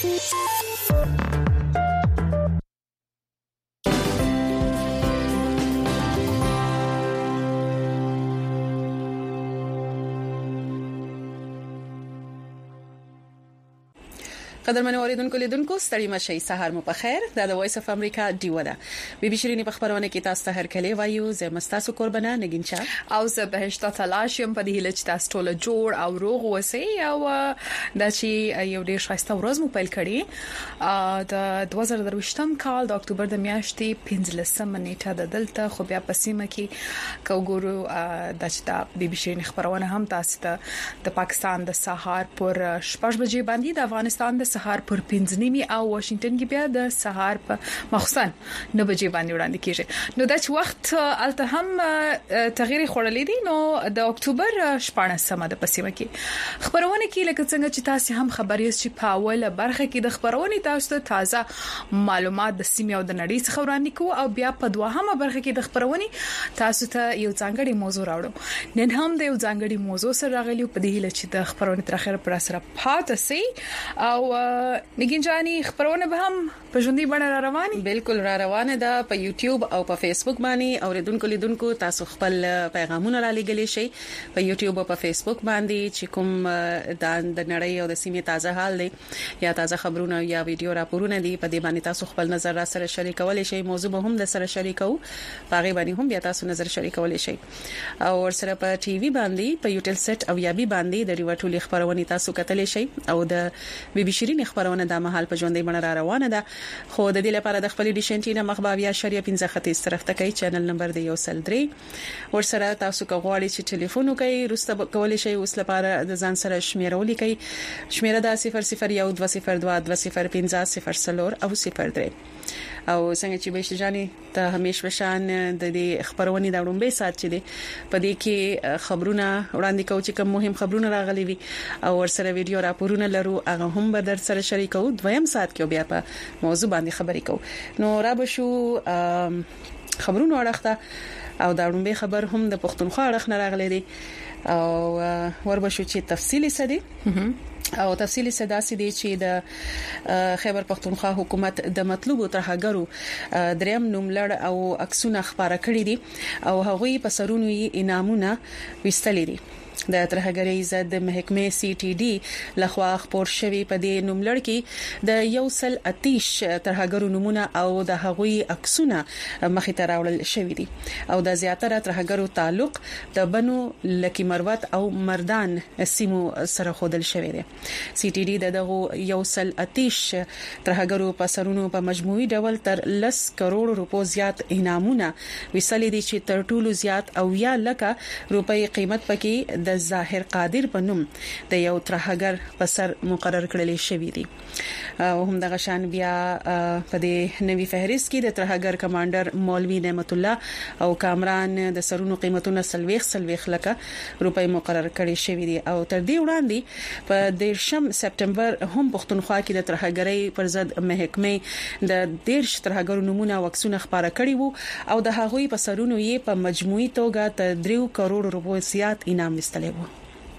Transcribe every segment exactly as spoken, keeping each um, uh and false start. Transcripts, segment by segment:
قدرمن اوریدونکو لیدونکو ستړي مشي سحر مو په خیر دا د وایس اف امریکا دیو ده بي بي شيرینی په خبرونه کې تاسو ته هر کله وایو زه مستاسو قربانه نگین چا او زه بهشته تلاشم په دې هیله چې تاسو ټول جوړ او روغ اوسئ او دا چې یو ډیر ښایسته ورځ مو پیل کړی د دوه زره درویشتم کال د اکتوبر د میاشتې پنځلسمه نیټه د دلته خو بیا په سیمه کې کوګورو د چې بي بي شيرینی خبرونه هم تاسو ته د پاکستان د سهار پر شپږ بجې باندې د افغانستان د سهار پر پنځه نیمه او واشنگټن کې بیا د سهار په مخصوصا نو بجې باندې وړاندې کیږي نو دا چې وخت الته هم تغییر خورلې دي نو د اکتوبر شپږمه د پسیمه کې خبرونه کې لکه څنګه چې تاسو هم خبرې چې په اوله برخه کې د خبرونه تاسو ته تازه معلومات د سیمه او د نړۍ څخه وړاندې کوو او بیا په دوهمه برخه کې د خبرونه تاسو ته یو ځانګړي موضوع راوړو نن هم د یو ځانګړي موضوع سره راغلیو په دې هیله چې د خبرونه تر اخره پر سره پاتې سي او نگین جانی خبرونه به هم په ژوندۍ بڼه را رواني بالکل را روانه ده په یوټیوب او په فیسبوک باندې اوریدونکو لیدونکو تاسو خپل پیغامونه را لګلې شي په یوټیوب او په فیسبوک باندې چې کوم د نړۍ او د سیمې تازه حال دی یا تازه خبرونه یا ویډیو راپورونه دي په دې باندې تاسو خپل نظر را سره شریکولای شئ موضوع به هم د سره شریکو پاغي باندې هم بیا تاسو نظر شریکولای شئ او ورسره په ټي وي باندې په یوټل سیټ او یا بي باندې د ریوټولي خبرونه تاسو کتلی شئ او د بي بي شيرین خبرونه د محل په ژوندۍ بڼه را روانه ده خو د دې لپاره د خپل ډیشنټینا مخباویا شریعه پنځه ختیځ طرف ته کوي چینل نمبر دی یو سل درې ورسره تاسو کوغواړئ چې ټلیفون وکړئ رسته کولای شئ اوس لپاره د ځان سره شمیره ولیکئ شمیره د صفر صفر یو دوه صفر دوه دوه صفر پنځه صفر صفر او صفر درې او څنګه چې به شجاني ته همیشه وشان د دې خبرونه د وړاندې سات چي دي په دې کې خبرونه وړاندې کوي چې کوم مهم خبرونه راغلي وي او ورسره ویډیو راپورونه لرو هغه هم به در سره شریکو دویم سات کې بیا په موضوع باندې خبرې کوو نو را به شو خبرونه اړخته او دا وړاندې خبر هم د پښتونخوا اړخ نه راغلي دي او ور به شو چې تفصیلی سدي او تفصیلی صداسي دي چې د خیبر پختونخوا حکومت د مطلوبو ترهګرو دریم نوملړ او عکسونه خبره کړې دي او هغوی په سرونو یې انعامونه وستلې دي د ترهګرۍ ضد محکمې سی ټي ډي لخوا خبر شوی په دې نوملړ کې د یو سل اتیش ترهګرو نمونه او د هغوی عکسونه مخې ته راوړل شوی دي او د زیاتره ترهګرو تعلق د بنو لکی مروت او مردان سیمو سره خودل شوی دی سی ټي ډي دغه یو سل اتیش ترهګرو په سرونو په مجموعي ډول تر لس کروڑ روپو زیات انعامونه وسلې دي چې تر ټولو زیات او یا لکه روپۍ قیمت پکې د ظاهر قادر په نوم د یو ترهګر په سر مقرر کړل شوی دی او هم د غشان بیا په دې نوي فهرست کې د ترهګر کمانډر مولوی نعمت الله او کامران د سرونو قیمتونه سلويخ سلويخ لکه روپۍ مقرر کړي شوی دی او تر دې وړاندې په دیرشم سپټمبر هم پښتونخوا کې د ترهګرۍ پر ضد محکمې د دیرش ترهګرو نمونه وکسونه خبره کړي وو او د هغوی په سرونو یې په مجموعي توګه تر درې کروڑ روپو زیات انعام وستلې وو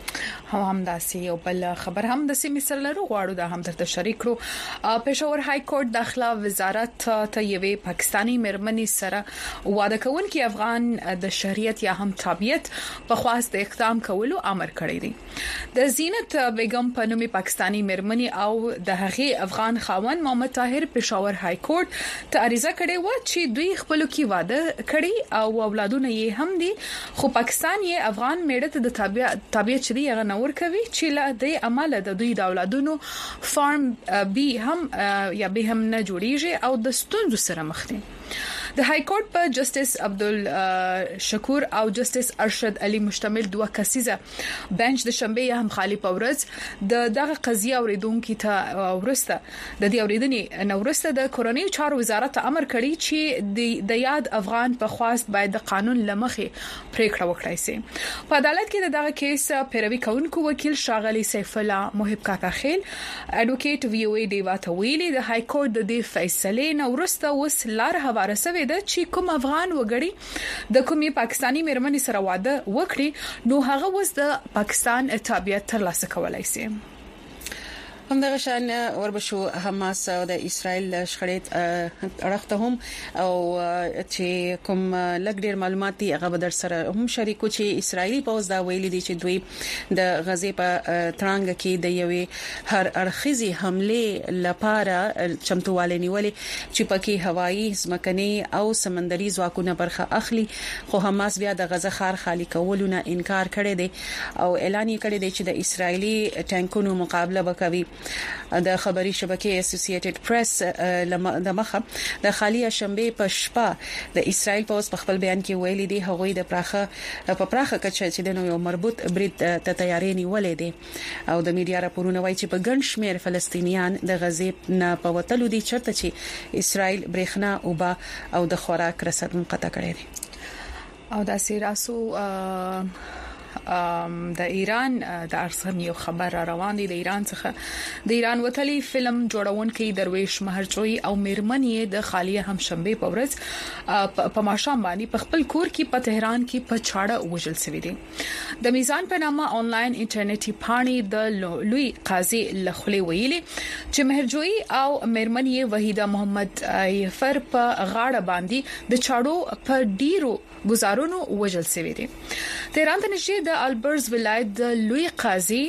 هم هم داسې یو بل خبر هم د سیمې سره لرو غواړو دا هم درته شریک کړو پېښور های کورټ داخله وزارت ته یوې پاکستانی مېرمنې سره واده کوونکې افغان د شریعت یا هم تابعیت په خواست اقدام کولو امر کړی دی د زینت بیگم په نوم پاکستانی مېرمنې او د هغې افغان خاوند محمد طاهر پېښور های کورټ ته عریضه کړې و چې دوی خپل کې واده کړي او اولادونه یې هم دي خو پاکستان یې افغان میړه ته د تابعیت تابعیت شری هغه نور کوي چې لا د عمل د دوی د اولادونو فارم بي هم یا به هم نه جوړیږي او د ستونزو سره مخ دي د های کورټ په جسټس عبدل شکور او جسټس ارشد علي مشتمل دوه کسیزه بنچ د شنبه هم خالی پورز د دغه قضیه اوریدونکو ته ورسته د دې اوریدنې نورسته د کورونی چارو وزارت امر کړی چې د یاد افغان په خواست باید د قانون لمخې پریکړه وکړي سي په عدالت کې دغه کیس پیروي کوونکو وکیل شاغلی سیف الله محب کاکا خیل اډوکیټ وی او ای دیوا ته ویلي د های کورټ د دې فیصلې نورسته وس لار هواره سوي د چې کوم افغان وګړي د کومي پاکستانی مېرمنې سره واده وکړي نو هغه وس د پاکستان تابعیت ترلاسه کولای شي همدغه شان وربشو حماس او د اسرائیل شخړې اړخته هم او چې کوم لګ ډیر معلومات دي هغه در سره هم شریکو چې اسرائیلي پوز دا ویلي دي چې دوی د غزې په ترانګ کې د یوې هر اړخیزي حمله لپاره چمتواله نیولې چې پکې هوایي ځمکني او سمندري ځواکونه برخه اخلي خو حماس بیا د غزه ښار خالی کولو نه انکار کړی دی او اعلان یې کړی دی چې د اسرائیلي ټانکونو مقابله وکوي د خبري شبکې اسوسییټډ پریس د مخه د خالی شنبه په شپه د اسرائیل پوز په خپل بیان کې ویلي دی هغوی د پراخه په پراخه کچه چې د نوو مربوط برید ته تیاری نیولې دي او د میډیا راپورونه وایي چې په ګڼ شمېر فلسطینیان د غزې نه په وتلو دي چرته چې اسرائیل برېښنا اوبه او د خوراک رسد منقطع کړي دي او د سیراسو د ایران د ارسن یو خبر را روان دي د ایران څخه د ایران وتلی فلم جوړونکي درویش مهرجوی او میرمنې د خالیه هم شنبه په ورځ په ماشام باندې په خپل کور کې په تهران کې په چاړه وژل شوی دي د میزان په نامه آنلاین انټرنیټي پاڼي د لوی قاضي لخلي ویلي چې مهرجوی او میرمنې وحیده محمد یفر په غاړه باندې د چاړو په ډیرو گزارونو وژل شوی دي تهران ته نږدې د البرز ولایت د لوی قاضي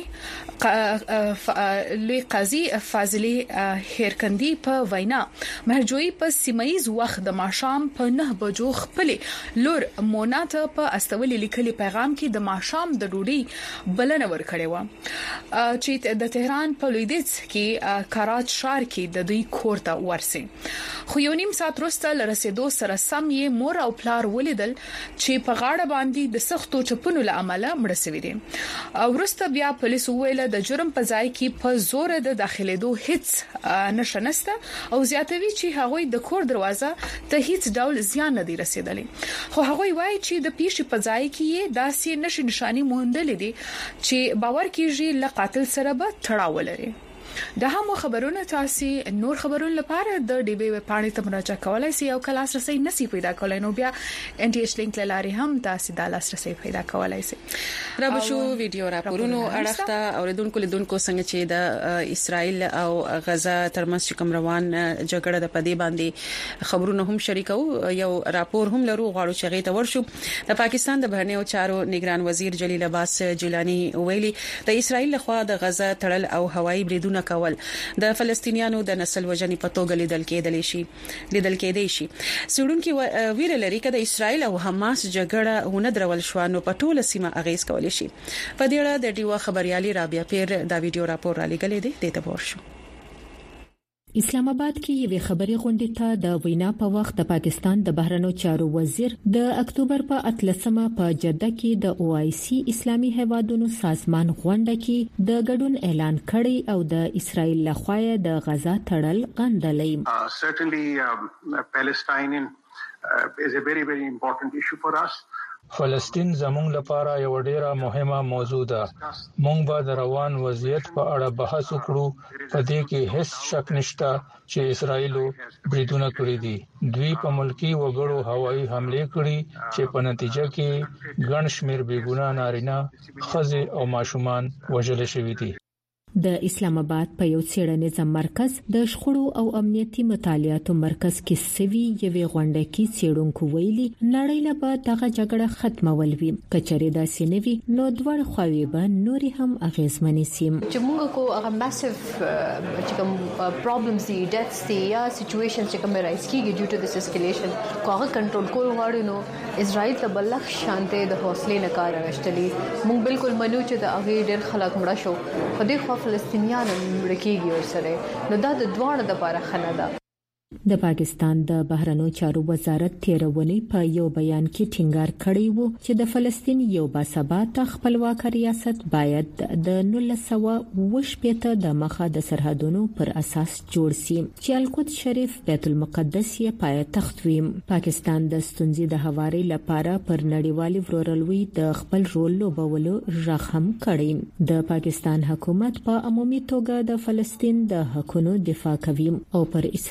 لوی قاضي فاضلی هیرکندی په وینا مهرجوی په سیمایز وخت د ماشام په نه بجو خپل لور موناته په استولې لیکلي پیغام کې د ماشام د ډوډۍ بلنه ورکړې و چې د تهران په لویدیځ کې کراچ شهر کې د دوی کور ته ورسي خو یو نیم ساعت وروسته لرسېدو سره سم یې مور او پلار ولیدل چې په غاړه باندې د سختو چپونو لامل مړ شوی دي او وروسته بیا پولیس ویل د جرم په ځای کې په زور د داخليدو هیڅ نشنسته او زیاتوي چې هغوی د کور دروازه ته هیڅ ډول زیان نه دی رسیدلی خو هغوی وایي چې د پیښې په ځای کې داسې نشي نشانی موندل دي چې باور کیږي ل قاتل سره به تړاو لري د هم خبرونه تاسو نور خبرونه لپاره د ډي بي ویب پاڼې ته مراجعه کولای شئ او کلاس رسي نسی پیدا کولای نو بیا ان ټي ایچ لینک لاري هم تاسو د لاس رسي پیدا کولای شئ را به شو ویډیو راپورونو اړخته اوریدونکو لیدونکو څنګه چې د اسرائیل او غزه ترمنځ کوم روان جګړه د پدی باندې خبرونه هم شریکو یو راپور هم لرو غواړو چې غیته ورشو د پاکستان د بهرنیو چارو نگران وزیر جلیل عباس جیلانی ویلي د اسرائیل لخوا د غزه تړل او هوایي بریدونه کول د فلسطینیانو د نسل وژنې په توګه لیدل کېدل شي لیدل کېدای شي سړونکو ویره لري چې د اسرائیل او حماس جګړه ونه درول شو نو په ټوله سیمه اغیز کول شي په دې اړه د ډیوا خبريالي رابعه پیر دا ویډیو راپور را لګلې دی د ته ورشو اسلام آباد کې یوه خبري غونډه ته د وینا په وخت د پاکستان د بهرنیو چارو وزیر د اکتوبر په اتلسمه په جده کې د او آی سی اسلامي هیوادونو سازمان غونډه کې د ګډون اعلان کړی او د اسرائیل لخوا د غزا تړل غندلې. Uh, certainly um, Palestine uh, is a very very important issue for us. فلسطین زموږ لپاره یو ډیره مهمه موضوع ده. موږ به د روان وضعیت په اړه بحث وکړو. په دې کې هیڅ شک نشته چې اسرائیل بریدونه کړی دي. دوی په ملکی وګړو هوایي حمله کړې چې په نتیجه کې ګڼ شمېر بېګناه نارینه، ښځې او ماشومان وژل شوي دي. د اسلام آباد په یو څېړنیز مرکز د شخړو او امنیتي مطالعاتو مرکز کې سوي یوې غونډه کې څېړونکو ویلي نړۍ له به دغه جګړه ختمول وي کچېرې داسې نه وي نو دوه خواوې به نورې هم اغیزمنې سي. چې موږ کو هغه ماسیو چې کوم پرابلمز دي ډیثز دي یا سچويشن چې کوم رایز کیږي ډیو ټو دس اسکلیشن کو هغه کنټرول کول غواړي نو اسرائیل ته بلخ شانته د حوصله نه کار غشتلی. موږ بالکل منو چې د هغه ډېر خلک مړه شو خو د فلسطینیانو مړکیږي ورسره نو دا د دوه د لپاره خنه ده. د پاکستان د بهرنیو چارو وزارت تیرونی په یو بیان کې ټینګار کړی وو چې د فلسطین یو باثبات خپلواک ریاست باید د نولس سوه اوه شپېته د مخه د سرحدونو پر اساس جوړ شي چې القدس شریف بیت المقدس یې پایتخت وي. پاکستان د ستونزې د هواري لپاره پر نړیوالي ورورلوي د خپل رول لوبولو رغم کړی. د پاکستان حکومت په عمومي توګه د فلسطین د حقونو دفاع کوي او پر اسرائیل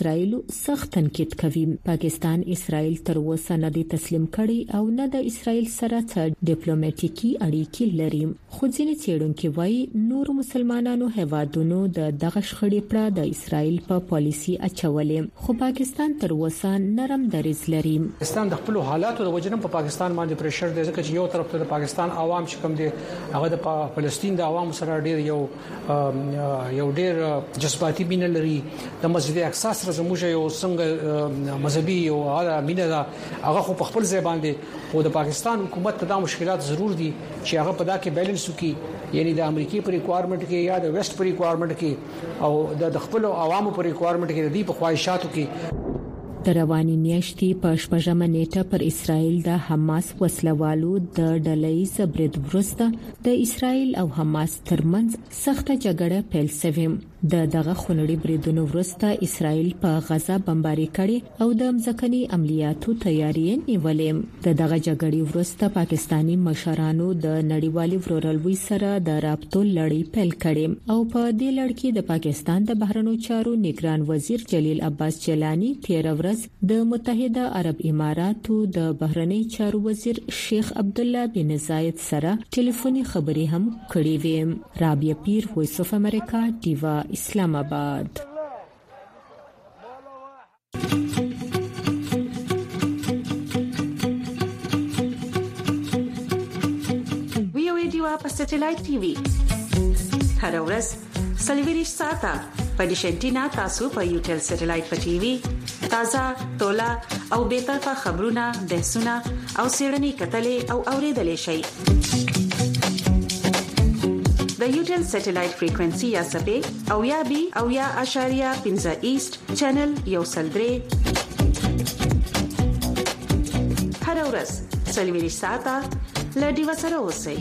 سخت تنقید کوي. پاکستان اسرائیل تر اوسه نه دي تسلیم کړي او نه د اسرائیل سره ډیپلوماټیکي اړیکې لري. خو ځینې څېړونکي وایي نور مسلمانانو هوادونو د دغه شخړې پر د اسرائیل په پالیسي اچولې، خو پاکستان تر اوسه نرم دریځ لري. پاکستان د خپل حالاتو د وجنه په پاکستان باندې پریشر دی ځکه چې یو طرف ته د پاکستان عوام چې کوم دي هغه د فلسطین د عوام سره ډیر یو یو ډیر جذباتي مینه لري. د مسجد اقصی سره زموږ یو څنګه مذهبي او اعلی مینه ده هغه خو په خپل ځای باندې او د پاکستان حکومت ته دا مشکلات ضرور دي چې هغه په دا کې بیلانس وکړي، یعنی د امریکای په ریکوایرمنټ کې یا د ویسټ په ریکوایرمنټ کې او د خپل عوامو په ریکوایرمنټ کې د دې په خواهشاتو کې. د رواني میاشتې په شپږمه نیټه پر اسرائیل د حماس وسلوالو د ډلې زبرد ورسته د اسرائیل او حماس ترمنځ سخته جګړه پیل شوه. د دغه خونړي بریدونو ورسته اسرائیل په غزا بمباري کړي او د مځکني عملیاتو تیاری نیولې. د دغه جګړې ورسته پاکستانی مشرانو د نړیوالي ورورلوي سره د رابطو لړۍ پیل کړي او په دې لړ کې د پاکستان د بهرنیو چارو نگران وزیر جلیل عباس جیلانی تیر ورځ د متحده عرب اماراتو د بهرنیو چارو وزیر شیخ عبد الله بن زاید سره ټلیفوني خبرې هم کړې وې. رابعه پیر، وایس اف امریکا، دیوا، اسلام آباد. وی او ای دیوا په سټلایټ ټي وي هر ورځ سلویریش ساته په ډیشنټینا تاسو په یوټل سټلایټ په ټي وي تازه تولا او به طرفه خبرونه بحثونه او سیړنی کتلې او اوریدلې شي. د یوټل سټلایټ فریکوئنسي یا سپې او یا بي او یا اشاریه پنځه ایست چینل یو سلدري هر ورځ سلویریش ساته لډي وسره اوسئ.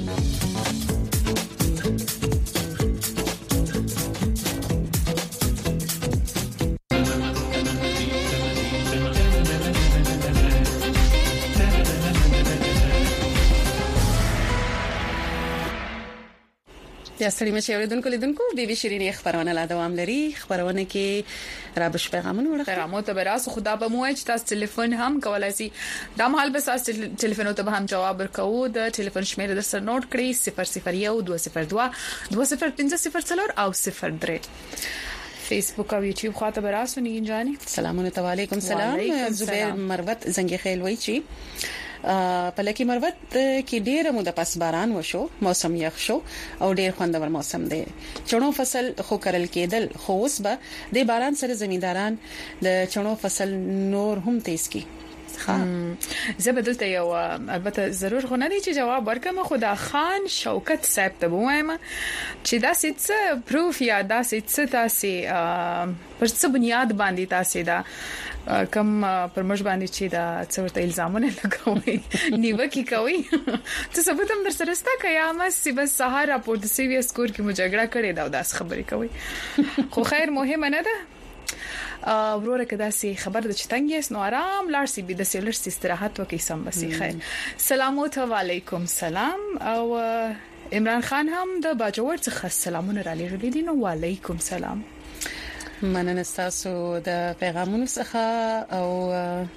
یا ستړي مشه اوریدونکو لیدونکو بي بي شيرينې خبرونه لا دوام لري. خبرونه کې رابش پیغامونه ورته پیغامات به راس خدا به مو چې تاسو ټلیفون هم کولای شئ. دا مهال به تاسو ټلیفون ته هم جواب ورکوو. د ټلیفون شمیره د سر نوٹ کړئ صفر صفر یو دوه صفر دوه دوه صفر پنځه صفر څلور او صفر درې. فیسبوک او یوټیوب خاطر به راسو نه جاني. سلامونه علیکم. سلام زبیر مروت زنګي خیل وای چی په لکه مروت کې ډېر مو د پس باران وشو، موسم یخ شو او ډېر خوندور موسم دی. چڼو فصل خو کرل کېدل، خو اوس به د باران سره زمینداران د چڼو فصل نور هم تیز کی. ها زه بدلته یو البته ضرور غو نه دي چې جواب ورکم. خدا خان شوکت صاحب ته وایم چې دا څه پروف یا دا څه تاسو پر څه بنیاد باندې تاسو دا کم پر مش باندې چې دا څورته الزامونه لګوي نیوکه کوي ته ثبوت هم در سره ستا قیامت سی بس سهار راپورټ سی وی اسکور کې مجاګړه کړې دا داس خبرې کوي. خو خیر مهمه نه ده وروره کدا سي خبر د چتنګیس نو آرام لار سي بي د سیلر سي استراحت وکي سم بسي. خیر سلام علیکم. سلام او عمران خان هم د باجوړ څخه سلامونه را لېږلي دي. نو وعليكم سلام. مننه تاسو د پیغامونو څخه او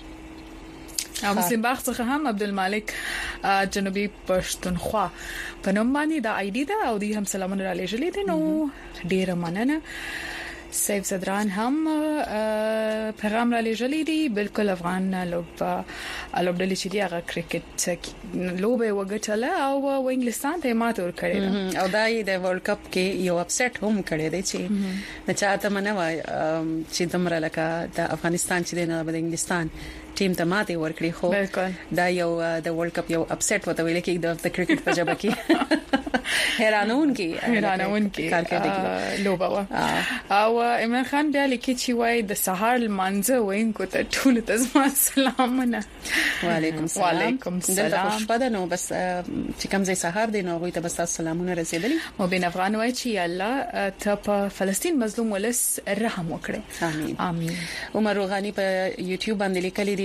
او مسلم باغ څخه هم عبدالمالک جنوبي پښتونخوا په نوم باندې د آی ډي دا او دی هم سلامونه را لېږلي دي. نو ډیره مننه. سیف صدران هم پیغام را لېږلي دي. بالکل افغان لوب لوبډلې چې دی هغه کرکټ لوبه وګټله او انګلستان ته ماته ور کړې او دای د ورلد کپ کې یو اپسټ هم کړی دی چې نه چاته منه وای چې دمر لکه د افغانستان چې نه د انګلستان ټیم ته ماته ور کړی. خو دا یو د ورلد کپ یو اپسټ وته ویل کې د کرکټ په جبه کې حیرانون کې حیرانون کې لوبه وا. او عمران خان بیا لیکي چې وای د سهار لمانځه وینکو ته ټول ته سلامونه. وعلیکم السلام. وعلیکم السلام. خوشبخته نو بس چې کوم ځای سهار دی نو غوي ته بس سلامونه رسیدلی. مبین افغان وای چې الله ته په فلسطین مظلوم ولس رحم وکړي. امين امين. عمر روغانی په یوټیوب باندې لیکلي دي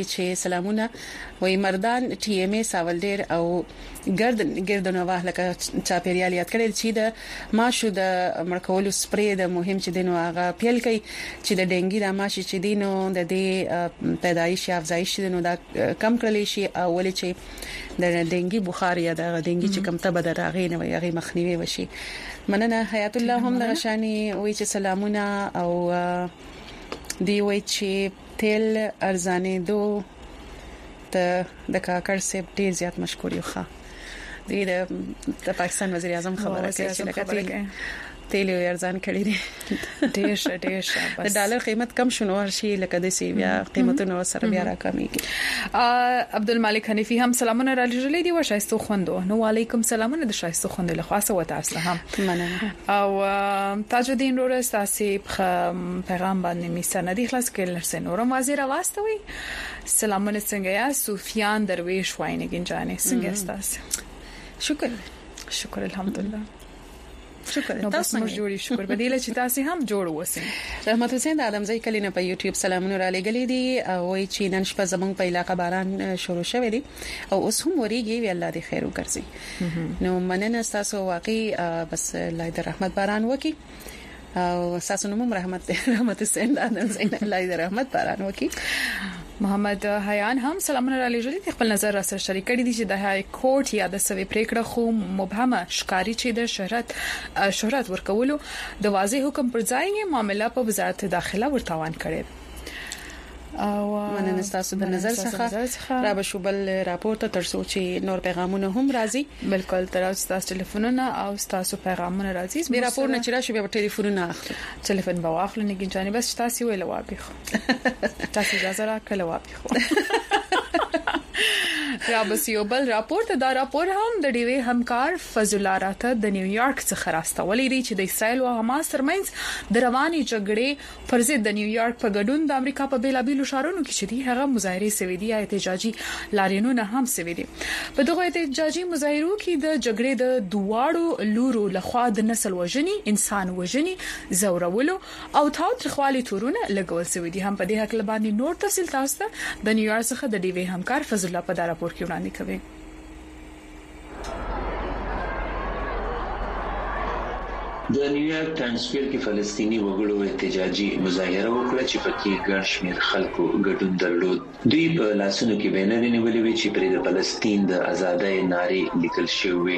چې سلامونه وای مردان ټي ام ای ساولډر او ګرد ګردنوه لکه چاپیریال یاد کړل چې د ماشو د مرکولو سپری د مهم چې دینو هغه پیل کوي چې د ډنګي د ماشي چې دینو د دې پیدایش افزایش دینو دا کم کړل شي او ولې چې د ډنګي بخار یا د ډنګي چې کم ته بدر راغی نه وي هغه مخنیوي وشي مننه حیات الله هم د غشاني وای چې سلامونه او دی وای چې تل ارزانه دو ته د کاکړ سیب ډیر زیات مشکور یو ښه د د پاکستان وزیر اعظم خبره کوي چې لکه تیل یو ارزان کړی دی ډیر شه ډیر شه د ډالر قیمت کم شنو ورشي لکه د سی بیا قیمتونو سره بیا راکمېږي عبدالمالک حنیفی هم سلامونه را لېږلې دي و شایسته خوندو نو علیکم سلامونه د شایسته خوندو له خاصه و تاسو هم مننه او تاج الدین رورس تاسو پیغام باندې میسنه دي خلاص کړل سن اورم وزیر واستوي سلامونه څنګه یا سفیان درویش واینګین جانې څنګه تاسو شکر شکر الحمدلله شکر تاسو موږ جوړی شکر بدیله چې تاسو هم جوړ وسی رحمت حسین د ادمزای کلینه په یوټیوب سلامونه را لګلې دي او وای چې نن شپه زمونږ په علاقې باران شروع شوی دی او اوس هم وريږي وی الله دې خیر وکړي نو مننه تاسو واقعي بس الله دې رحمت باران وکړي او تاسو نوم رحمت رحمت حسین د ادمزای الله دې رحمت باران وکړي محمد حیان هم سلامونه را لېږلي خپل نظر را سره شریک کړي دي چې د های کورټ یا د سوي پریکړه خو مبهمه ښکاری چې د شهرت شهرت ورکولو د واضح حکم پر ځای معاملې په وزارت داخله ورتاوان کړي او مننه تاسو د نظر څخه را به شوبل راپور ته ترڅو چې نور پیغامونه هم راځي بالکل تر اوسه تاسو ټلیفونونه او تاسو پیغامونه راځي به راپور نه چیرې شو به ټلیفونونه اخلي ټلیفون به واخلو نه ګنجاني بس تاسو ویل وابي تاسو اجازه را کله وابي را بسیوبل راپور ته دا راپور هم د ډیوی همکار فضل الله راته د نیویارک څخه راستولې دي چې د اسرایل او حماس ترمنځ د رواني جګړې پر ضد د نیویارک په ګډون د امریکا په بیلابیلو ښارونو کې شدي هغه مظاهره سوي دي یا احتجاجي لاریونونه هم سوي دي په دغه احتجاجي مظاهرو کې د جګړې د دواړو لورو لخوا د نسل وژنې انسان وژنې زورولو او تاوتریخوالي تورونه لګول سوي دي هم په دې حق باندې نور تفصیل تاسو ته د نیویارک څخه د ډیوی همکار فضل الله په دا راپور کې وړاندې کوي د نیویارک ټایمسفیر کې فلسطینی وګړو احتجاجي مظاهره وکړه چې پکې ګڼ شمېر خلکو ګډون درلود دوی په لاسونو کې بینرونه نیولې وي چې پر د فلسطین د ازادۍ نارې لیکل شوی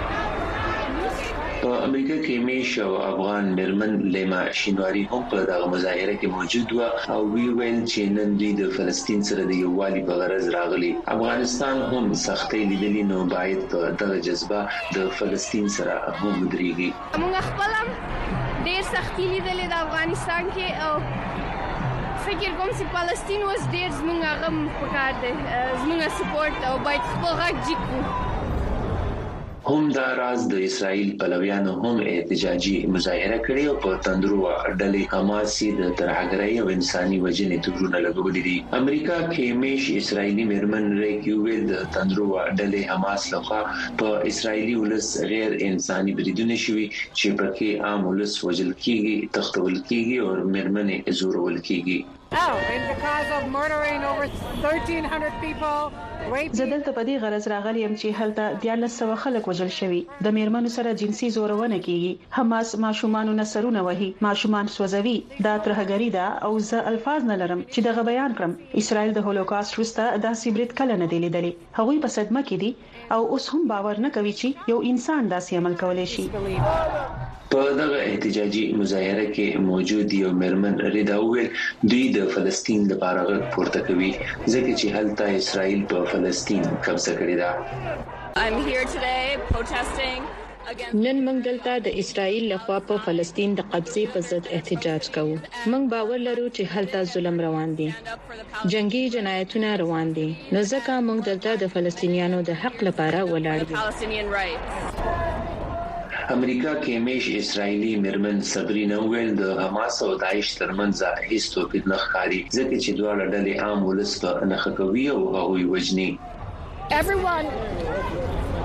په امریکا کې میش او افغان مرمن لیما شینواری هم په دغه مظاهره کې موجود و او وی ویل چې نن دوی د فلسطین سره د یووالي په غرض راغلي افغانستان هم سختۍ لیدلې نو باید په دغه جذبه د فلسطین سره هم ودرېږي موږ خپل ډېر سختۍ لیدلې د افغانستان کې او فکر کوم چې فلسطین اوس ډېر زموږ غم پکار دی زموږ سپورټ او باید خپل غږ جګو هم دا راز د اسرائیل پلویانو هم احتجاجي مظاهره کړې او په تندرو ډلې حماس د ترهګرۍ او انساني وژنې تورونه لګولې دي امریکا کې میش اسرائیلي مرمن ریکیوویل د تندرو ډلې حماس لخوا په اسرائیلي ولس غیر انساني بریدونه شوي چې پکې عام ولس وژل کیږي تختول کیږي او مرمنې زورول کیږي Oh, and because of murdering over thirteen hundred people, زدلته په دې غرض راغلی يم چې هلته دیارلس سوه خلک وژل شوي د میرمنو سره جنسي زورونه کیږي حماس ماشومان نسرونه وهي ماشومان سوځوي دا ترهګری ده او زه الفاظ نه لرم چې دغه بیان کړم اسرائیل د هولوکاست وروسته داسې برید کله نه دی لیدلی هغوی په صدمه کې دي او اوس هم باور نه کوي چې یو انسان داسې عمل کولای شي په دغه احتجاجي مظاهره کې موجود یو مرمن رضا وویل دوی د فلسطین لپاره غږ پورته کوي ځکه چې هلته اسرائیل په فلسطین قبضه کړې ده I'm here today protesting نن موږ دلته د اسرائیل لخوا په فلسطین د قبضې په ضد احتجاج کوو موږ باور لرو چې هلته ظلم روان دي جنگي جنایتونه روان دي نو ځکه موږ دلته د فلسطینیانو د حق لپاره ولاړ یو امریکا کې میش اسرائیلي مرمن صبرینا ویل د حماس او داعش ترمنځ هیڅ توپیر نه ښکاري ځکه چې دواړه ډلې عام ولس په نخښه کوي او هغوی وژني Everyone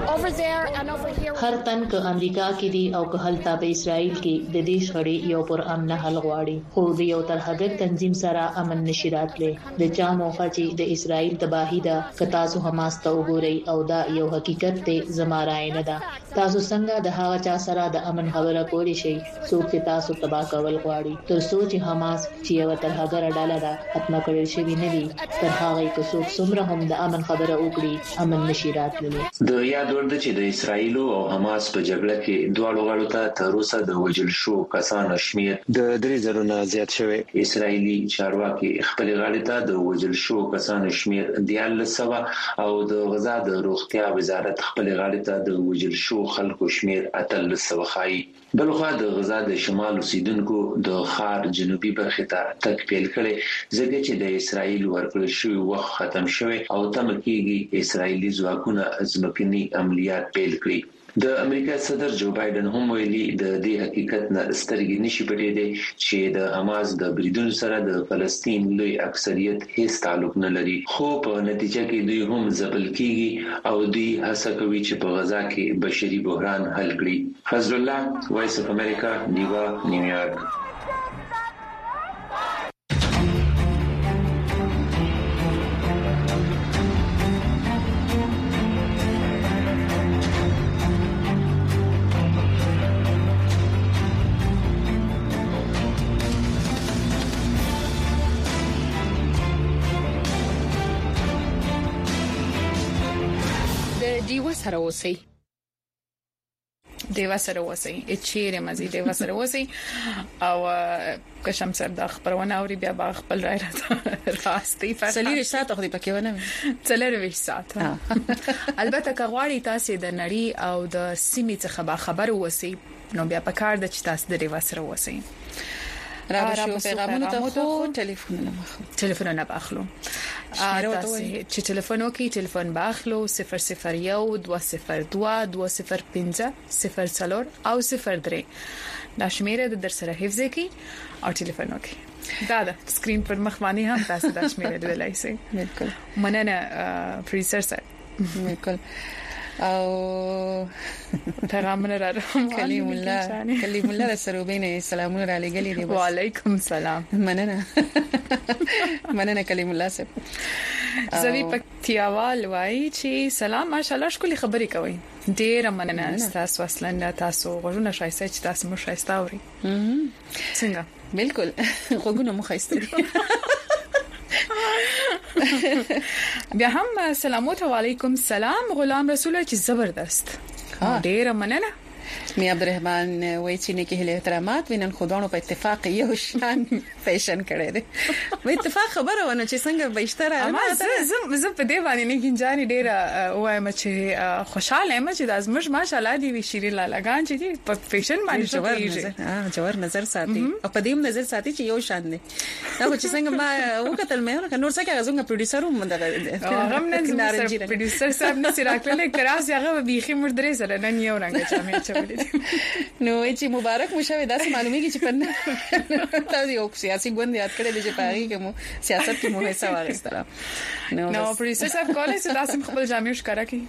over there and over here. هر تن که امریکا کې دی او که هلته په اسرائیل کې د دې شخړې یو پر امن حل غواړي خو د یو ترهګر تنظیم سره امن نشي راتلی د چا موخه چې د اسرائیل تباہی ده که تاسو حماس ته وګورئ او دا یو حقیقت دی زما رائے نه ده تاسو څنګه د هغه چا سره د امن خبره کولی شئ څوک چې تاسو تباہ کول غواړي تر څو چې حماس چې یو ترهګر ډله ده ختمه کړل شي نه دي تر هغه که څوک څومره هم د امن خبره وکړي امن نشي راتلی د یاد ورته چې د اسرایل او حماس په جګړه کې دواړو غړو ته تر اوسه د وجل شو کسانو شمیر د درې زره نه زیات شوی اسرایلی چارواکي خپل غړي ته د وجل شو کسانو شمیر د سوا او د غزا د روغتیا وزارت خپل غړي ته د وجل شو خلکو شمیر اتل سوا خای بلخوا د غزا د شمال اوسیدونکو د خار جنوبي برخه ته تک پیل کړي ځکه چې د اسرایل ورکړل شوی وخت ختم شوی او تم کېږي اسرایلی ځواکونه ځمکني عملیات پیل کړي د امریکا صدر جو بایدن هم ویلي د دې حقیقت نه سترګې نشي پټېدې چې د حماس د بریدونو سره د فلسطین لوی اکثریت هیڅ تعلق نه لري خو په نتیجه کې دوی هم ځپل کیږي او دوی هڅه کوي چې په غزا کې بشري بحران حل کړي فضل الله وایس اف امریکا نیوا نیویارک دیو سره اوسئ دیو سره اوسئ چیرې مزي دیو سره اوسئ او کشم سر د خبرونه اوري بیا با خپل راي راستي فصلی ساعت خو دې پکې ونه څلور ساعت البته کغواړي تاسو د نړۍ او د سیمې څخه خبر اوسئ نو بیا په کار د چې تاسو د دیو سره اوسئ را بشو پیغامونو ته خو ټلیفونونه مخو ټلیفونونه باخلو تاسو چې ټلیفون وکي ټلیفون باخلو صفر صفر یو دوه صفر دوه دوه صفر پنځه صفر څلور او صفر درې دا شمیره د در سره حفظ کی او ټلیفون وکي دا دا سکرین پر مخ باندې هم تاسو دا شمیره د لایسي بالکل مننه پروډوسر صاحب بالکل او پیغامونه را کلیم الله کلیم الله سروبینه سلامونه را لګلې دي وعلیکم سلام مننه مننه کلیم الله صاحب زوی پکتیاوال وای چې سلام ماشاءالله شکل خبري کوي ډیر مننه تاسو اصلا تاسو غوښنه شایسته چې تاسو مو شایسته اوري څنګه بالکل غوښنه مو خایسته دي بیا هم سلامات و علیکم سلام غلام رسول چې زبردست ډیر مننه می عبدالرحمن وای چې نه کې له احترامات وینن خدانو په اتفاق یو شان فیشن کړی دی په اتفاق خبره ونه چې څنګه به اشتره ما زم زم په دې باندې نه ګنجاني ډیر وایم چې خوشاله یم چې د ازمش ماشاءالله دی وی شیرین لالاګان چې دی په فیشن باندې جوړ نظر ها جوړ نظر ساتي او په دې نظر ساتي چې یو شان دی دا چې څنګه ما وکتل مې نور څه کې غوښنه پروډوسر هم دغه هغه نه پروډوسر صاحب نه سراکله کراس هغه بيخي مردري سره نن یو رنګ چې مې چولې نو چې مبارک مو شوه داسې معلومیږي چې پنه تاسو یو سیاسي ګوند یاد کړل چې پاري کې مو سیاست کې مو حصہ واغستره نو نو پروډوسر صاحب کولای چې تاسو خپل جامې ښکارا کړئ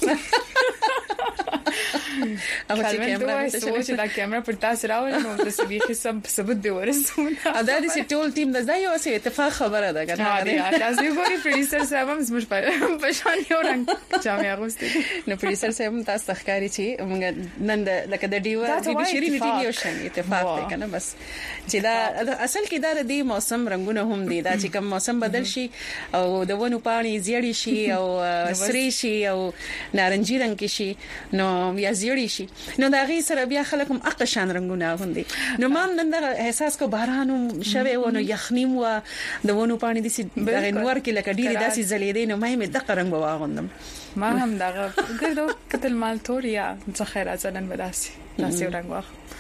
او چې کیمرا چې دا کیمرا پر تاسو راوړل نو د سبيخي سم ثبوت دی ورسونه دا د ټول ټیم د ځای او سه اتفاق خبره ده کنه دا تاسو ګوري پروډوسر صاحب هم زموږ په شان یو رنګ جامې اغوستي نو پروډوسر صاحب تاسو تخکاری چې موږ نن د لکه د ډیو د بشری نیټي یو شان اتفاق دی کنه بس چې دا اصل کې دا د موسم رنگونه هم دي دا چې کوم موسم بدل شي او د ونو پانی زیړی شي او سری شي او نارنجي رنگ کې شي نو یا زیړی شي نو دا غي سره بیا خلک هم اق شان رنگونه غوندي نو ما نن دا احساس کو بارانو شوه ونو یخنیم و د ونو پانی دي چې د نور کې لکه ډیری داسې زلیدې نو مې د قرنګ واغوندم ما هم دا ګردو کتل مال توریا څه خیر ازنن بداسي داسې رنگ واخ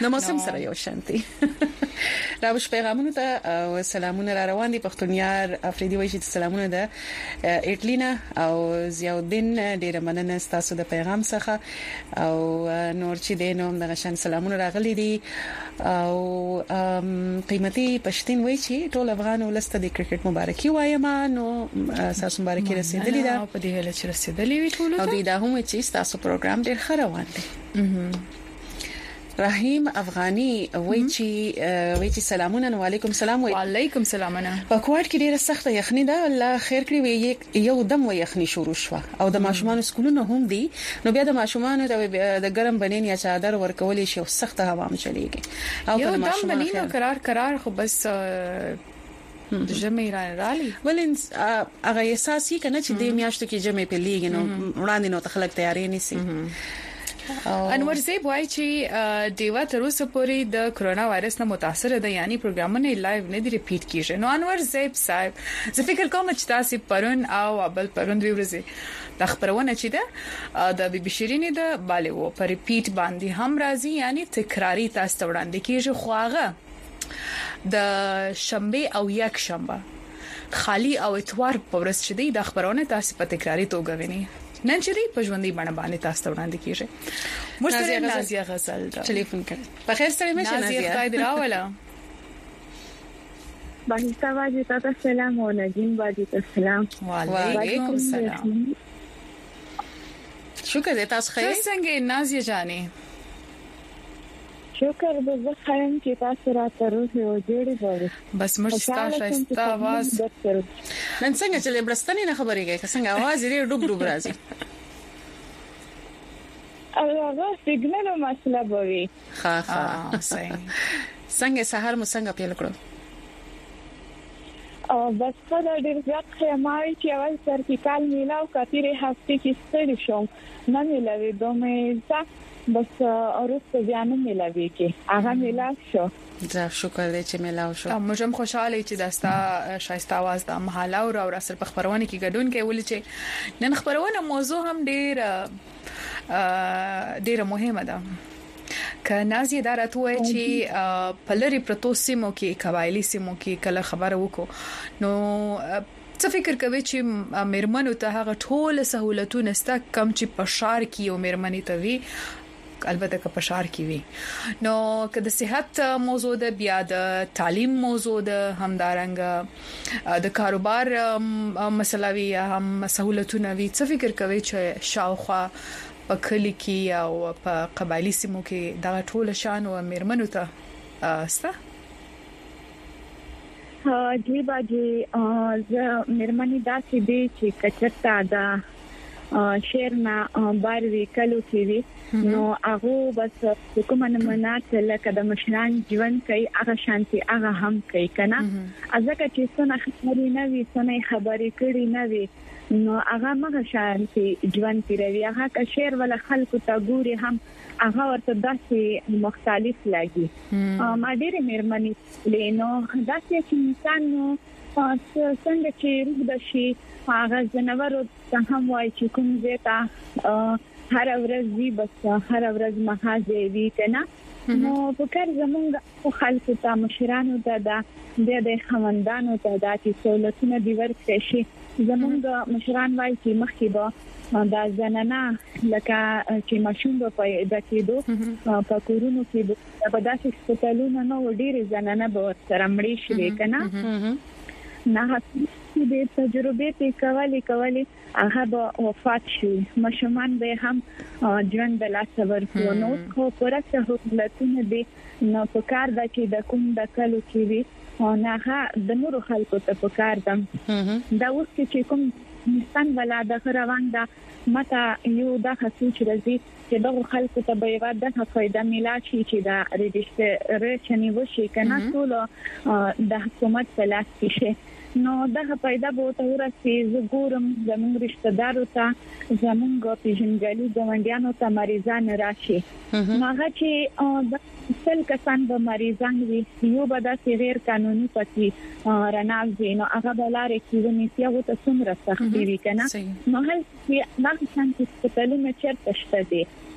نو موسم سره یو شانتي راوښ پیغامونه ته سلامونه را روان دي پښتونیار افریدي وایي چې سلامونه ده اټلینا او زیاودین ډیره مننه تاسو د پیغام څخه او نور چې دینوم د غشن سلامونه راغلي دي او قیمتي پښتين وایي چې ټول افغان ولسته د کرکټ مبارکي وایم نو تاسو مبارکي رسیدلې ده په دې هله چې رسیدلې وي ټول او دا هم چې تاسو پروګرام ډیر ښه روان دی. رحیم افغانی وایي چې وایي چې سلامونه وعلیکم السلام وعلیکم السلام نه په کوټ کې ډیره سخته یخني ده الله خیر کړی وي یو دم وي یخني شروع شو او د ماشومان سکولونه هم دي نو بیا د ماشومان ته د ګرم بنین یا چادر ورکول شي او سخته هوا هم چلیږي او په ماشومان بنین قرار قرار خو بس د جمعې را رالي ولین هغه احساسي کنه چې د میاشتو کې جمعې په لیګ نو وړاندې نو تخلق تیاری نيسي. انور زیب وایي چې دیوا تر اوسه پورې د کرونا وایرس نه متاثر ده یعنی پروګرامونه لایو نه دی ریپیټ کیږي. نو انور زیب صاحب زه فکر کوم چې تاسو پرون او بل پرون دوی ورځي د خبرونه چې ده د بي بي شيرینې ده بالو پر ریپیټ باندې هم راځي یعنی تکراری تاسو وړاندې کیږي خواغه د شنبه او یک شنبه خالی او اتوار په ورځ چې دی د خبرونه تاسو په تکراری توګه ویني نن چې دی په ژوندۍ باندې باندې تاسو وړاندې کیږي. مستر نازیه غزل ټلیفون کړ په خیر سره مشه نازیه خدای دې راوله باندې تاسو ته سلام او نجین باندې سلام وعلیکم السلام شکر دې تاسو خیر څنګه نازیه جانې شکر به زه خایم چې تاسو را تروه او جوړې وره بس مرستا شایسته आवाज نن څنګه چې لبرستاني نه خبرې کوي څنګه आवाज یې ډوب ډوب راځي هغه سیګنال مسله بوي ها ها صحیح څنګه سحر مو څنګه پیل کړو او بس خدای دې زیات خیمای چې اول سرټیکال میلاو کثیره هفته کې ستړي شوم نه ملوي دومره بس اورسته ځانم ملاوي کې هغه ملاو شو. زه شکر دې چې ملاو شو. موږ هم خوشاله چې داستا شایسته आवाज د محاله او را سره په خبرونه کې ګډون کې ولې چې نن خبرونه موضوع هم ډېر ډېر مهمه ده. که نازیه دا راته چې په لری پروتو سیمو کې قبایلی سیمو کې کله خبره وکړو نو څه فکر کوي چې مېرمنو ته هغه ټول سہولتونه ستا کم چې په شهر کې یو مېرمنې ته وي البته که په شهر کې وي نو که د صحت موضوع ده بیا د تعلیم موضوع ده همدارنګ د کاروبار مسله وي هم سہولتونه وي څه فکر کوي چې شاوخوا په کلی کې او په قبایلی سیمو کې دا ټول شان او مېرمنو ته ستا ها جی باجی زه مېرمنې داسې دي چې کچرتا دا شیرنا بار وی کلو کې وی نو هغه بس کومه منات لکه د مشران ژوند کوي هغه شانتي هغه هم کوي کنه ځکه چې څنګه خبرې نه وي څنګه خبرې کړي نه وي نو هغه مغه شانتي ژوند کوي هغه که شیر ول خلکو ته ګوري هم هغه ورته داسې مختلف لګي ما ډېر مېرمنې لینو داسې چې انسان نو څنګه چې روح د شي هغه جنورو ته هم وایي چې کوم زیاته هر ورځ وی بس هر ورځ مخازه وی کنه نو په کار زمونږ خلکو ته مشرانو ته د د خوندانو ته د سہولتونو دی ورکړي شي زمونږ مشران وایي چې مخکې به دا زنانه لکه چې ماشوم په پیدا کېدو په کورونو کې په داسې سپیټالونو نو ډېر زنانه به سره مړې شي کنه نه د تجربه ته کولی کولی هغه به وفات شي مشمان به هم ژوند د لاس ورکو نو خو پرته حکومتونه دي نو په کار د چې د کوم د کلو کې وي نه د نورو خلکو ته په کار دم دا اوس چې کوم انسان ولا د روان دا مته یو د خصوص راځي چې دغه خلکو ته به یو د فائدہ ملا شي چې دا ريجستریشن وشي کنه ټول د حکومت په لاس کې شي نو دغه پیدا به ته ورسي زګورم زموږ رشتہ دارو ته زموږ پیژنګلي ګوندیانو ته مریضان راشي هغه چې د سل کسان به مریضان وي یو به د غیر قانوني پتی راناوځي نو هغه بلاره کې ونیسي او ته څومره سختي وي کنه نو هل چې ما څنګه چې په تلونه چرته شته دي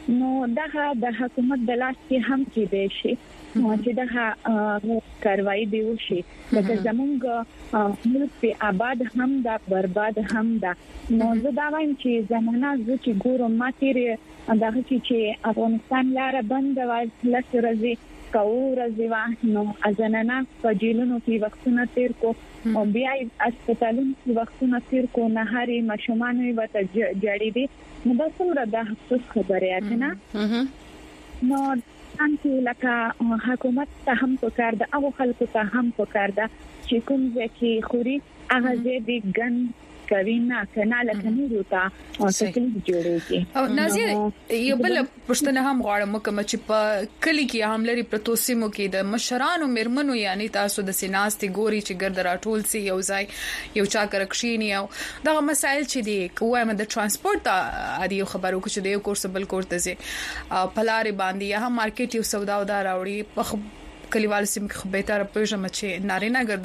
نو دغه د حکومت د لاس کې هم کې دی شي چې دغه کاروایی دی وشي د زمونږ ملک په آباد هم دا برباد هم دا نو زه دا وایم چې زمونه زه چې ګورم ماتيره دغه چې افغانستان لاره بند وای لکه ورځې کاو ورځې نو ازنانا په جیلونو کې وختونه تیر کو او بیا هسپتالونو کې وختونه تیر کو نه هري مشمانوي وته جړې دي نو دا څومره د حساس خبره ده نه نو انته لکه حکومت ته هم پکار ده او خلکو ته هم پکار ده چې کوم ځکه خوري هغه دې ګن کوي نه کنه لکه نورو ته او څه جوړيږي او نازیه یو بل پښتنه هم غواړم کوم چې په کلی کې هم لري پروتوسیمو کې د مشرانو مرمنو یعنی تاسو د سیناستي ګوري چې ګرد راټول سي یو ځای یو چا کرکشینی او دا مسائل چې دی کومه د ترانسپورت ادي خبرو کې چې د یو کورس بل کورته سي پلاري باندې یا هم مارکیټ یو سودا ودار راوړي په کلیوال سیم خو به تر پېژم چې نارینه ګرد